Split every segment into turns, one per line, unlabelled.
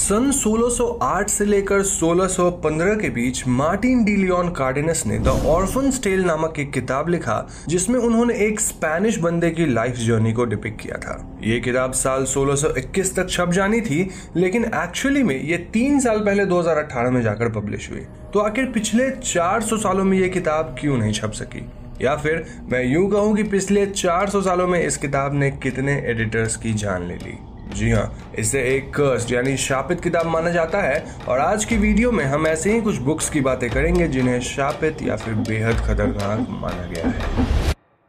सन 1608 से लेकर 1615 के बीच मार्टिन डी लियोन कार्डेनस ने द ऑर्फन्स टेल नामक एक किताब लिखा, जिसमें उन्होंने एक स्पेनिश बंदे की लाइफ जर्नी को डिपिक्ट किया था। ये किताब साल 1621 तक छप जानी थी, लेकिन एक्चुअली में ये 3 साल पहले 2018 में जाकर पब्लिश हुई। तो आखिर पिछले 400 सालों में ये किताब क्यों नहीं छप सकी, या फिर मैं यूं कहूं कि पिछले 400 सालों में इस किताब ने कितने एडिटर्स की जान ले ली। जी हाँ, इसे एक कर्स्ड यानी शापित किताब माना जाता है। और आज की वीडियो में हम ऐसे ही कुछ बुक्स की बातें करेंगे जिन्हें शापित या फिर बेहद खतरनाक माना गया है।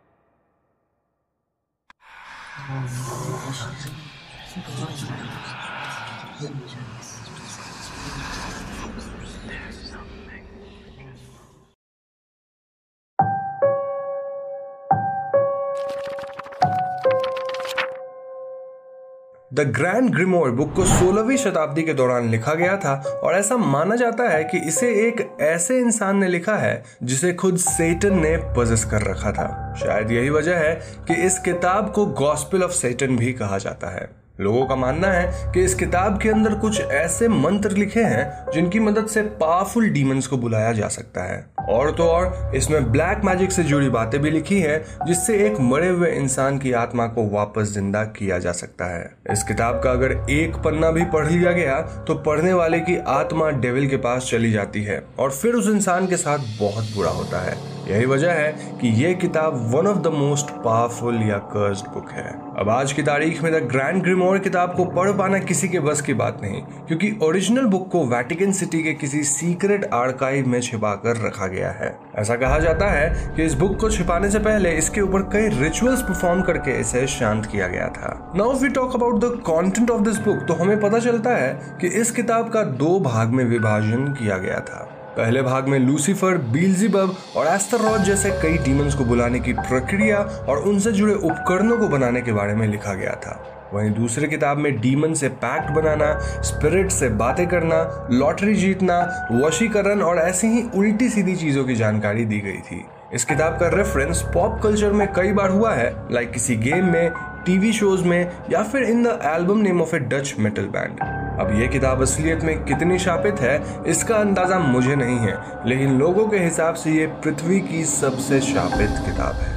द ग्रैंड ग्रिमोर बुक को 16वीं शताब्दी के दौरान लिखा गया था, और ऐसा माना जाता है कि इसे एक ऐसे इंसान ने लिखा है जिसे खुद सेटन ने पजेस कर रखा था। शायद यही वजह है कि इस किताब को गॉस्पेल ऑफ सेटन भी कहा जाता है। लोगों का मानना है कि इस किताब के अंदर कुछ ऐसे मंत्र लिखे हैं जिनकी मदद से पावरफुल डीमंस को बुलाया जा सकता है। और तो और इसमें ब्लैक मैजिक से जुड़ी बातें भी लिखी हैं, जिससे एक मरे हुए इंसान की आत्मा को वापस जिंदा किया जा सकता है। इस किताब का अगर एक पन्ना भी पढ़ लिया गया तो पढ़ने वाले की आत्मा डेविल के पास चली जाती है और फिर उस इंसान के साथ बहुत बुरा होता है। यही वजह है कि यह किताब one of the most powerful या कर्स्ड बुक है। अब आज की तारीख में द ग्रैंड ग्रिमोर किताब को पढ़ पाना किसी के बस की बात नहीं, क्योंकि ओरिजिनल बुक को वेटिकन सिटी के किसी सीक्रेट आर्काइव में छिपा कर रखा गया है। ऐसा कहा जाता है कि इस बुक को छिपाने से पहले इसके ऊपर कई रिचुअल्स परफॉर्म करके इसे शांत किया गया था। Now if we talk about the content of this book, तो हमें पता चलता है कि इस किताब का 2 भाग में विभाजन किया गया था। पहले भाग में लूसीफर, बील्ज़ेबब और एस्टरोथ जैसे कई डीमंस को बुलाने की प्रक्रिया और उनसे जुड़े उपकरणों को बनाने के बारे में लिखा गया था। वहीं दूसरी किताब में डीमन से पैक्ट बनाना, स्पिरिट से बातें करना, लॉटरी जीतना, वशीकरण और ऐसी ही उल्टी सीधी चीजों की जानकारी दी गई थी। इस किताब का रेफरेंस पॉप कल्चर में कई बार हुआ है, लाइक किसी गेम में, टीवी शोज में, या फिर in the album name of a Dutch metal band. अब ये किताब असलियत में कितनी शापित है इसका अंदाजा मुझे नहीं है, लेकिन लोगों के हिसाब से ये पृथ्वी की सबसे शापित किताब है।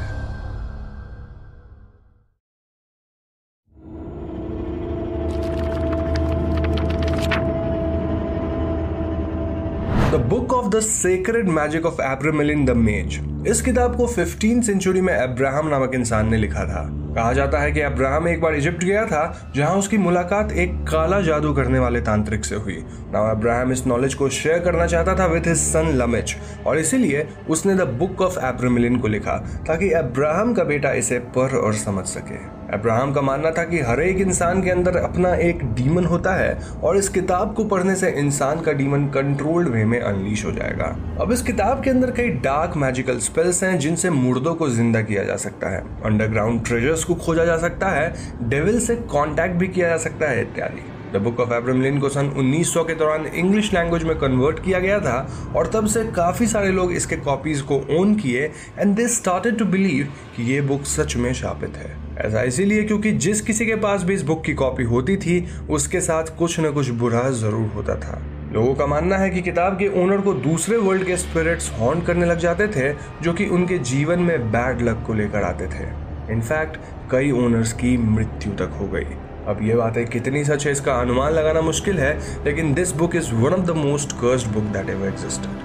The book of the sacred magic of Abramelin the mage. इस किताब को 15th सेंचुरी में अब्राहम नामक इंसान ने लिखा था। कहा जाता है कि अब्राहम एक बार इजिप्ट गया था, जहां उसकी मुलाकात एक काला जादू करने वाले तांत्रिक से हुई। नाउ अब्राहम इस नॉलेज को शेयर करना चाहता था विद हिज सन लमेच, और इसीलिए उसने द बुक ऑफ एब्रामेलिन को लिखा ताकि अब्राहम का बेटा इसे पढ़ और समझ सके। अब्राहम का मानना था कि हर एक इंसान के अंदर अपना एक डीमन होता है, और इस किताब को पढ़ने से इंसान का डीमन कंट्रोल्ड वे में अनलीश हो जाएगा। अब इस किताब के अंदर कई डार्क मैजिकल स्पेल्स हैं जिनसे मुर्दों को जिंदा किया जा सकता है, अंडरग्राउंड ट्रेजर्स को खोजा जा सकता है, डेविल से कांटेक्ट भी किया जा सकता है इत्यादि। द बुक ऑफ एब्रामेलिन को सन 1900 के दौरान इंग्लिश लैंग्वेज में कन्वर्ट किया गया था, और तब से काफी सारे लोग इसके कॉपीज को ओन किए and they started to believe कि ये बुक सच में शापित है। ऐसा इसीलिए क्योंकि जिस किसी के पास भी इस बुक की कॉपी होती थी उसके साथ कुछ न कुछ बुरा जरूर होता था। लोगों का मानना है कि किताब के ओनर को दूसरे वर्ल्ड के स्पिरिट्स हॉन्ट करने लग जाते थे, जो कि उनके जीवन में बैड लक को लेकर आते थे। इनफैक्ट कई ओनर्स की मृत्यु तक हो गई। अब ये बातें कितनी सच है इसका अनुमान लगाना मुश्किल है, लेकिन this book is one of the most cursed book that ever existed.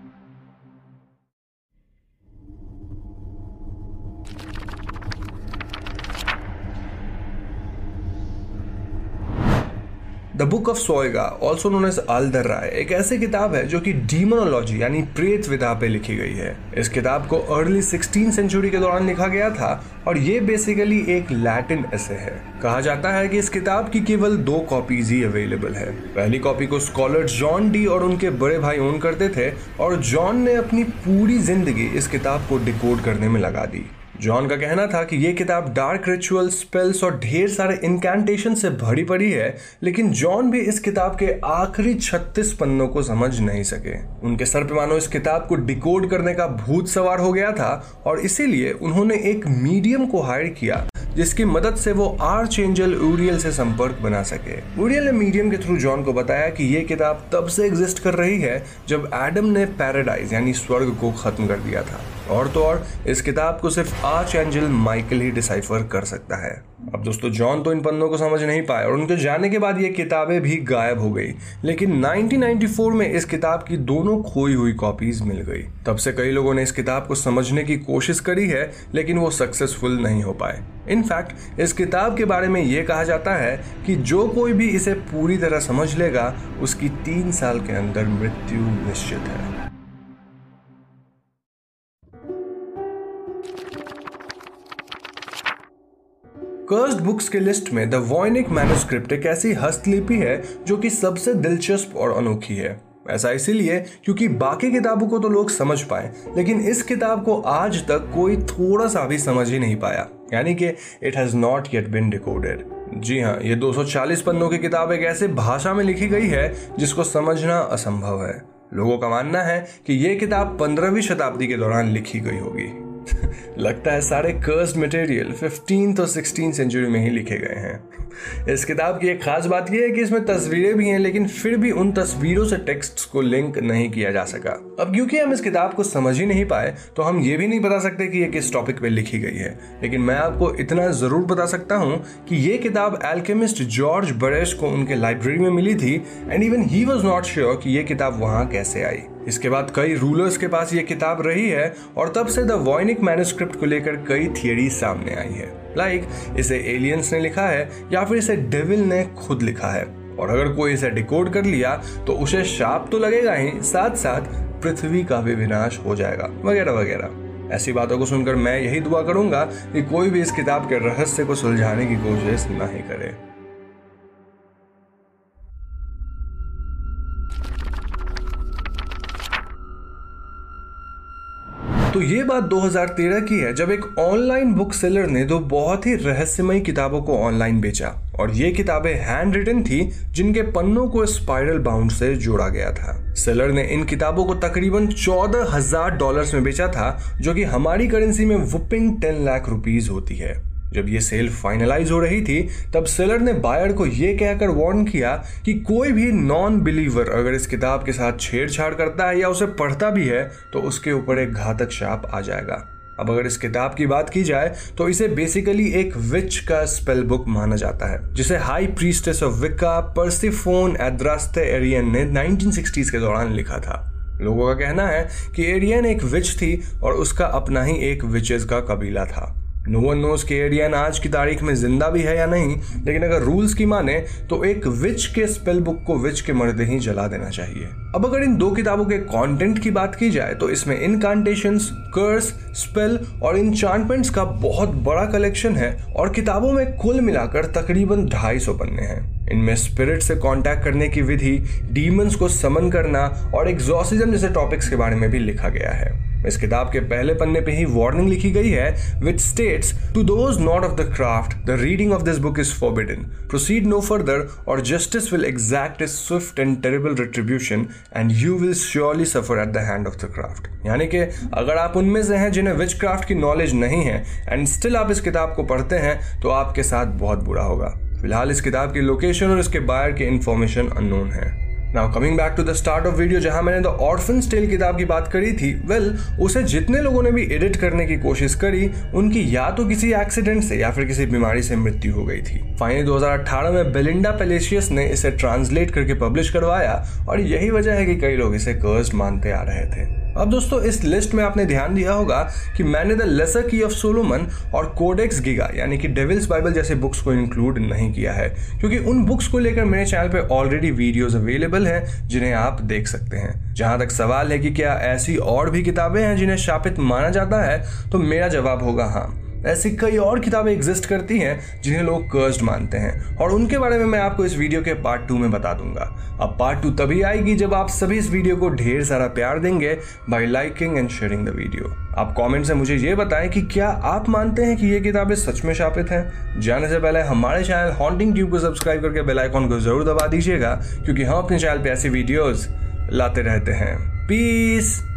The book of Soyga, also known as Al Darrae, एक ऐसी किताब है जो कि डीमोनोलॉजी यानी प्रेत विधा पे लिखी गई है। इस किताब को अर्ली 16th सेंचुरी के दौरान लिखा गया था, और ये बेसिकली एक लैटिन एसे है। कहा जाता है कि इस किताब की केवल 2 कॉपीज ही अवेलेबल है। पहली कॉपी को स्कॉलर जॉन डी और उनके बड़े भाई ओन करते थे, और जॉन ने अपनी पूरी जिंदगी इस किताब को डिकोड करने में लगा दी। जॉन का कहना था कि ये किताब डार्क रिचुअल, स्पेल्स और ढेर सारे इनकैंटेशन से भरी पड़ी है, लेकिन जॉन भी इस किताब के आखिरी 36 पन्नों को समझ नहीं सके। उनके सर पे मानो इस किताब को डिकोड करने का भूत सवार हो गया था, और इसीलिए उन्होंने एक मीडियम को हायर किया जिसकी मदद से वो आर्चएंजल ऊरियल से संपर्क बना सके। ऊरियल ने मीडियम के थ्रू जॉन को बताया कि ये किताब तब से एग्जिस्ट कर रही है जब एडम ने पैराडाइज यानी स्वर्ग को खत्म कर दिया था, और तो और इस किताब को सिर्फ आर्चएंजल माइकल ही डिसाइफर कर सकता है। अब दोस्तों जॉन तो इन पन्नों को समझ नहीं पाए और उनके जाने के बाद ये किताबें भी गायब हो गई, लेकिन 1994 में इस किताब की दोनों खोई हुई कॉपीज मिल गई। तब से कई लोगों ने इस किताब को समझने की कोशिश करी है, लेकिन वो सक्सेसफुल नहीं हो पाए। इनफैक्ट इस किताब के बारे में ये कहा जाता है कि जो कोई भी इसे पूरी तरह समझ लेगा उसकी 3 साल के अंदर मृत्यु निश्चित है। कर्स्ड बुक्स के लिस्ट में द वॉयनिक मैन्युस्क्रिप्ट एक ऐसी हस्तलिपि है जो कि सबसे दिलचस्प और अनोखी है। ऐसा इसीलिए क्योंकि बाकी किताबों को तो लोग समझ पाए, लेकिन इस किताब को आज तक कोई थोड़ा सा भी समझ ही नहीं पाया, यानी कि it has not yet been decoded. जी हाँ, ये 240 पन्नों की किताब एक ऐसे भाषा में लिखी गई है जिसको समझना असंभव है। लोगों का मानना है कि ये किताब 15वीं शताब्दी के दौरान लिखी गई होगी। लगता है सारे कर्स्ड मटेरियल 15th और 16th सेंचुरी में ही लिखे गए हैं। इस किताब की एक खास बात यह है कि इसमें तस्वीरें भी हैं, लेकिन फिर भी उन तस्वीरों से टेक्स्ट्स को लिंक नहीं किया जा सका। अब क्योंकि हम इस किताब को समझ ही नहीं पाए तो हम ये भी नहीं बता सकते कि ये किस टॉपिक पे लिखी गई है, लेकिन मैं आपको इतना जरूर बता सकता हूँ कि ये किताब एल्केमिस्ट जॉर्ज बरेश को उनके लाइब्रेरी में मिली थी, and even he was not sure कि ये किताब वहां कैसे आई। इसके बाद कई रूलर्स के पास ये किताब रही है और तब से द वॉयनिक मैन्युस्क्रिप्ट को लेकर कई थियरी सामने आई है। लाइक इसे एलियंस ने लिखा है या फिर इसे डेविल ने खुद लिखा है, और अगर कोई इसे डिकोड कर लिया तो उसे शाप तो लगेगा ही, साथ साथ पृथ्वी का भी विनाश हो जाएगा, वगैरह वगैरह। ऐसी बातों को सुनकर मैं यही दुआ करूंगा कि कोई भी इस किताब के रहस्य को सुलझाने की कोशिश ना ही करे। तो ये बात 2013 की है जब एक ऑनलाइन बुक सेलर ने 2 बहुत ही रहस्यमयी किताबों को ऑनलाइन बेचा, और ये किताबें हैंड रिटन थी जिनके पन्नों को स्पाइरल बाउंड से जोड़ा गया था। सेलर ने इन किताबों को तकरीबन $14,000 में बेचा था, जो कि हमारी करेंसी में वुपिंग 10 लाख रुपीस होती है। जब ये सेल फाइनलाइज हो रही थी तब सेलर ने बायर को ये कहकर वार्न किया कि कोई भी नॉन बिलीवर अगर इस किताब के साथ छेड़छाड़ करता है या उसे पढ़ता भी है तो उसके ऊपर एक घातक शाप आ जाएगा। अब अगर इस किताब की बात की जाए तो इसे बेसिकली एक विच का स्पेल बुक माना जाता है, जिसे high priestess of Wicca Persephone Adrasteia Arian ने 1960s के दौरान लिखा था। लोगों का कहना है कि एरियन एक विच थी और उसका अपना ही एक विचेस का कबीला था। नो वन नोज कि एरियन आज की तारीख में जिंदा भी है या नहीं, लेकिन अगर रूल्स की माने तो एक विच के स्पेल बुक को विच के मरते ही जला देना चाहिए। अब अगर इन 2 किताबों के कंटेंट की बात की जाए तो इसमें इनकांटेशंस, कर्स, स्पेल और इंचांटमेंट्स का बहुत बड़ा कलेक्शन है, और किताबों में कुल मिलाकर तकरीबन 250 पन्ने हैं। इनमें स्पिरिट से कांटेक्ट करने की विधि, डीमंस को समन करना और एग्जॉर्सिज्म जैसे टॉपिक्स के बारे में भी लिखा गया है। इस किताब के पहले पन्ने पे ही वार्निंग लिखी गई है which states to those not of the craft the reading of this book is forbidden, proceed no further or justice will exact a swift and terrible retribution and you will surely suffer at the hand of the craft। यानी कि अगर आप उनमें से हैं जिन्हें विच craft की knowledge नहीं है एंड स्टिल आप इस किताब को पढ़ते हैं तो आपके साथ बहुत बुरा होगा। फिलहाल इस किताब की लोकेशन और इसके बायर की इंफॉर्मेशन अननोन है। Now coming back to the start of video, जहां मैंने द ऑर्फन्स टेल किताब की बात करी थी, उसे जितने लोगों ने भी एडिट करने की कोशिश करी उनकी या तो किसी एक्सीडेंट से या फिर किसी बीमारी से मृत्यु हो गई थी। फाइनली 2018 में बेलिंडा पेलेशियस ने इसे ट्रांसलेट करके पब्लिश करवाया, और यही वजह है कि कई लोग इसे कर्स्ड मानते आ रहे थे। अब दोस्तों इस लिस्ट में आपने ध्यान दिया होगा कि मैंने the lesser key of Solomon और कोडेक्स गिगा यानी कि डेविल्स बाइबल जैसे बुक्स को इंक्लूड नहीं किया है, क्योंकि उन बुक्स को लेकर मेरे चैनल पे ऑलरेडी वीडियोस अवेलेबल हैं जिन्हें आप देख सकते हैं। जहां तक सवाल है कि क्या ऐसी और भी किताबें हैं जिन्हें शापित माना जाता है, तो मेरा जवाब होगा हाँ। ऐसी कई और किताबें एग्जिस्ट करती हैं जिन्हें लोग कर्स्ड मानते हैं, और उनके बारे में मैं आपको इस वीडियो के पार्ट 2 में बता दूंगा। अब पार्ट 2 तभी आएगी जब आप सभी इस वीडियो को ढेर सारा प्यार देंगे by liking and sharing the video. आप कमेंट से मुझे ये बताएं कि क्या आप मानते हैं कि ये किताबें सच में शापित हैं। जाने से पहले हमारे चैनल हॉन्टिंग ट्यूब को सब्सक्राइब करके बेल आइकॉन को जरूर दबा दीजिएगा, क्योंकि हम अपने चैनल पे ऐसी वीडियोस लाते रहते हैं। पीस।